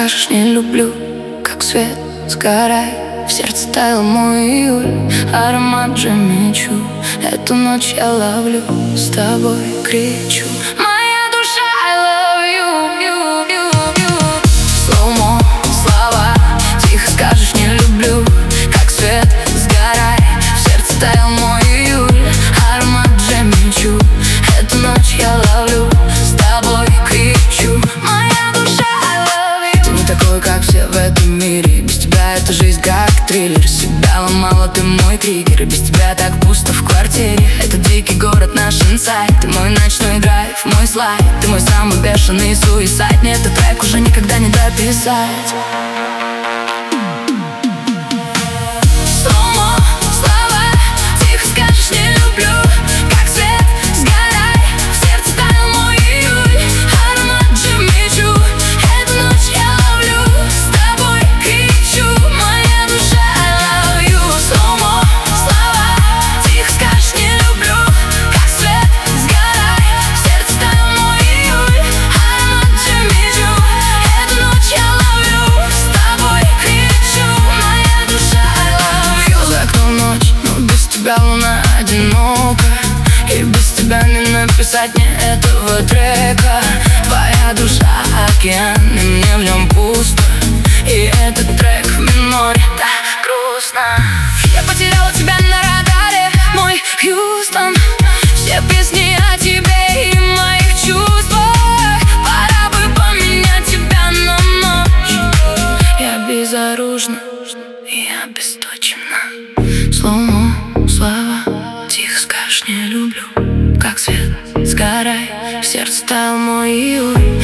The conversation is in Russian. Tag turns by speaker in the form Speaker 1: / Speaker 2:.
Speaker 1: скажешь не люблю, как свет, сгорай. В сердце таял мой июль, аромат джемичу. Эту ночь я ловлю, с тобой кричу. Моя душа, I love you. Слоумо, слова, тихо скажешь не люблю, как свет, сгорай. В сердце таял мой июль, аромат джемичу. Эту ночь я ловлю, с тобой кричу. Моя душа, I love you. Ты не такой, как все в этом мире. Без тебя эта жизнь как триллер. Себя ломала, ты мой триггер. И без тебя так пусто в квартире. Это дикий город, наш инсайд. Ты мой ночной драйв, мой слайд. Ты мой самый бешеный суицид. Мне этот трек уже никогда не дописать.
Speaker 2: Луна одинока, и без тебя не написать мне этого трека. Твоя душа океан, и мне в нем пусто. И этот трек в миноре так грустно. Я потеряла тебя на радаре, мой Хьюстон. Все песни о тебе и моих чувствах. Пора бы поменять тебя на ночь.
Speaker 1: Я безоружна, я обесточена. Слоумо, слова, тихо скажешь не люблю, как свет, сгорай. В сердце таял мой июль,